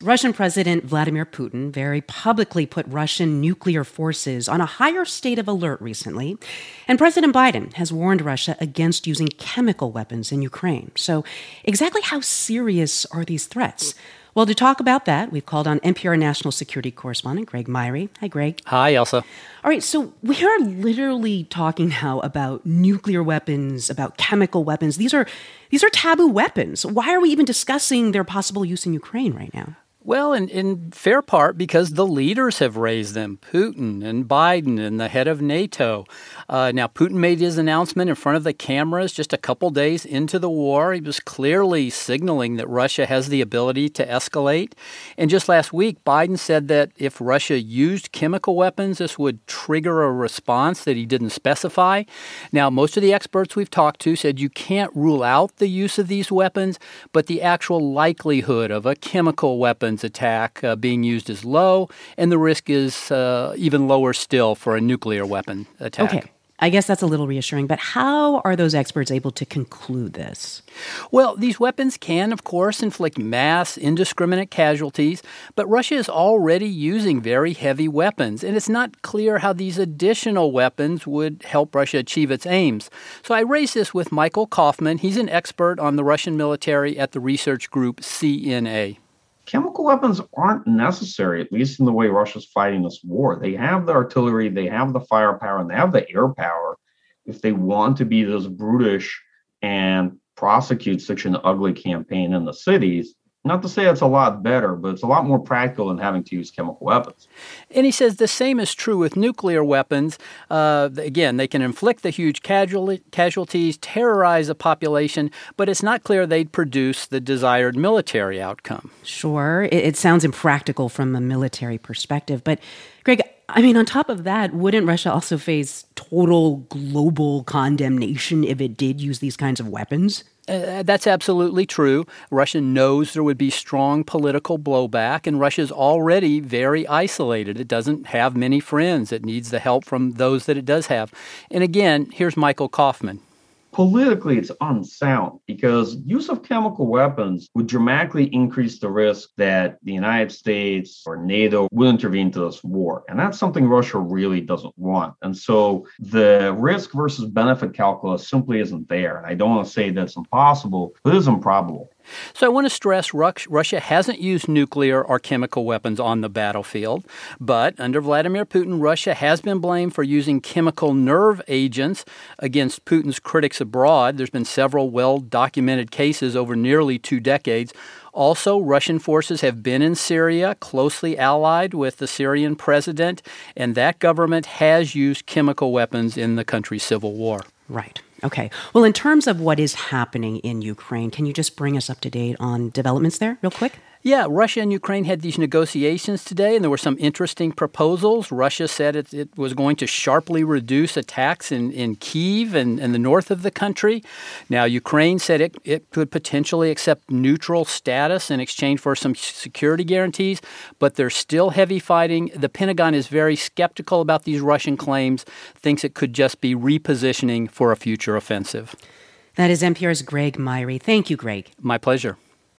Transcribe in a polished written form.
Russian President Vladimir Putin very publicly put Russian nuclear forces on a higher state of alert recently. And President Biden has warned Russia against using chemical weapons in Ukraine. So exactly how serious are these threats? Well, to talk about that, we've called on NPR national security correspondent Greg Myre. Hi, Greg. Hi, Elsa. All right, so we are literally talking now about nuclear weapons, about chemical weapons. These are taboo weapons. Why are we even discussing their possible use in Ukraine right now? Well, in fair part because the leaders have raised them, Putin and Biden and the head of NATO. Now, Putin made his announcement in front of the cameras just a couple days into the war. He was clearly signaling that Russia has the ability to escalate. And just last week, Biden said that if Russia used chemical weapons, this would trigger a response that he didn't specify. Now, most of the experts we've talked to said you can't rule out the use of these weapons, but the actual likelihood of a chemical weapons attack being used is low, and the risk is even lower still for a nuclear weapon attack. Okay. I guess that's a little reassuring, but how are those experts able to conclude this? Well, these weapons can, of course, inflict mass, indiscriminate casualties, but Russia is already using very heavy weapons, and it's not clear how these additional weapons would help Russia achieve its aims. So I raised this with Michael Kaufman. He's an expert on the Russian military at the research group CNA. Chemical weapons aren't necessary, at least in the way Russia's fighting this war. They have the artillery, they have the firepower, and they have the air power if they want to be this brutish and prosecute such an ugly campaign in the cities. Not to say it's a lot better, but it's a lot more practical than having to use chemical weapons. And he says the same is true with nuclear weapons. Again, they can inflict the huge casualties, terrorize a population, but it's not clear they'd produce the desired military outcome. Sure, it sounds impractical from a military perspective. But, Greg, I mean, on top of that, wouldn't Russia also face total global condemnation if it did use these kinds of weapons? That's absolutely true. Russia knows there would be strong political blowback, and Russia's already very isolated. It doesn't have many friends. It needs the help from those that it does have. And again, here's Michael Kaufman. Politically, it's unsound because use of chemical weapons would dramatically increase the risk that the United States or NATO will intervene into this war. And that's something Russia really doesn't want. And so the risk versus benefit calculus simply isn't there. And I don't want to say that's impossible, but it is improbable. So I want to stress Russia hasn't used nuclear or chemical weapons on the battlefield. But under Vladimir Putin, Russia has been blamed for using chemical nerve agents against Putin's critics abroad. There's been several well-documented cases over nearly 2 decades. Also, Russian forces have been in Syria, closely allied with the Syrian president, and that government has used chemical weapons in the country's civil war. Right. Okay. Well, in terms of what is happening in Ukraine, can you just bring us up to date on developments there real quick? Yeah, Russia and Ukraine had these negotiations today, and there were some interesting proposals. Russia said it was going to sharply reduce attacks in Kyiv and the north of the country. Now, Ukraine said it could potentially accept neutral status in exchange for some security guarantees, but there's still heavy fighting. The Pentagon is very skeptical about these Russian claims, thinks it could just be repositioning for a future offensive. That is NPR's Greg Myre. Thank you, Greg. My pleasure.